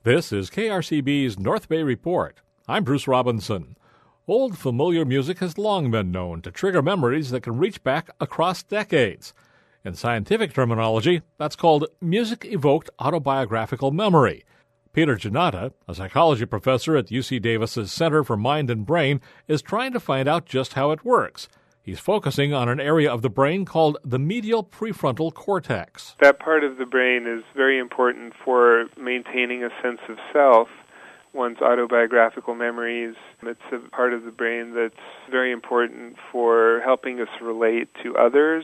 This is KRCB's North Bay Report. I'm Bruce Robinson. Old familiar music has long been known to trigger memories that can reach back across decades. In scientific terminology, that's called music-evoked autobiographical memory. Peter Ginata, a psychology professor at UC Davis's Center for Mind and Brain, is trying to find out just how it works. He's focusing on an area of the brain called the medial prefrontal cortex. That part of the brain is very important for maintaining a sense of self, one's autobiographical memories. It's a part of the brain that's very important for helping us relate to others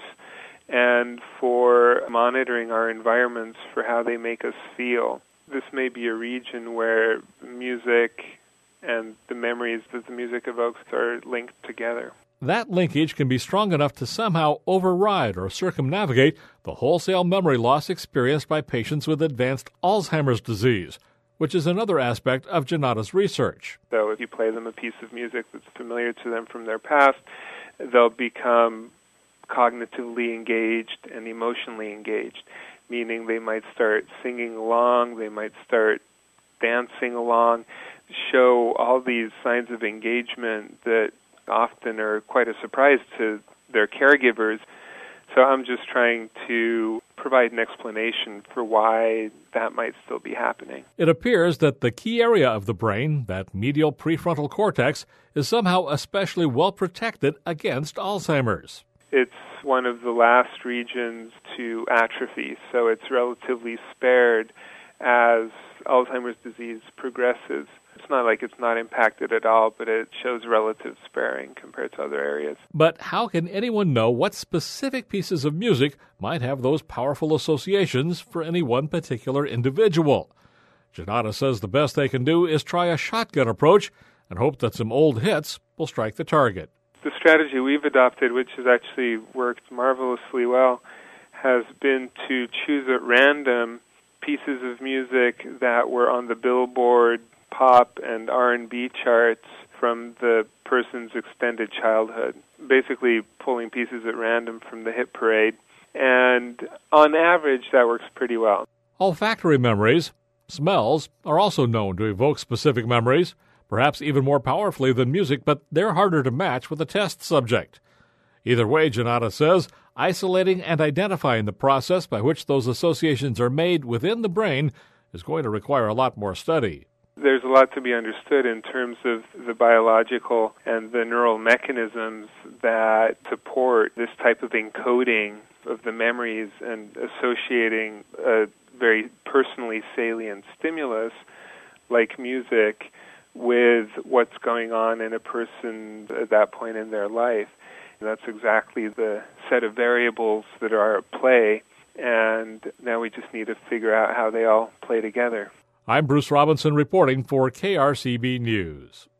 and for monitoring our environments for how they make us feel. This may be a region where music and the memories that the music evokes are linked together. That linkage can be strong enough to somehow override or circumnavigate the wholesale memory loss experienced by patients with advanced Alzheimer's disease, which is another aspect of Ginata's research. So if you play them a piece of music that's familiar to them from their past, they'll become cognitively engaged and emotionally engaged, meaning they might start singing along, they might start dancing along, show all these signs of engagement that often are quite a surprise to their caregivers. So I'm just trying to provide an explanation for why that might still be happening. It appears that the key area of the brain, that medial prefrontal cortex, is somehow especially well protected against Alzheimer's. It's one of the last regions to atrophy, so it's relatively spared as Alzheimer's disease progresses. It's not like it's not impacted at all, but it shows relative sparing compared to other areas. But how can anyone know what specific pieces of music might have those powerful associations for any one particular individual? Ginata says the best they can do is try a shotgun approach and hope that some old hits will strike the target. The strategy we've adopted, which has actually worked marvelously well, has been to choose at random pieces of music that were on the Billboard pop and R&B charts from the person's extended childhood, basically pulling pieces at random from the hit parade. And on average, that works pretty well. Olfactory memories, smells, are also known to evoke specific memories, perhaps even more powerfully than music, but they're harder to match with a test subject. Either way, Ginata says, isolating and identifying the process by which those associations are made within the brain is going to require a lot more study. There's a lot to be understood in terms of the biological and the neural mechanisms that support this type of encoding of the memories and associating a very personally salient stimulus like music with what's going on in a person at that point in their life. And that's exactly the set of variables that are at play, and now we just need to figure out how they all play together. I'm Bruce Robinson reporting for KRCB News.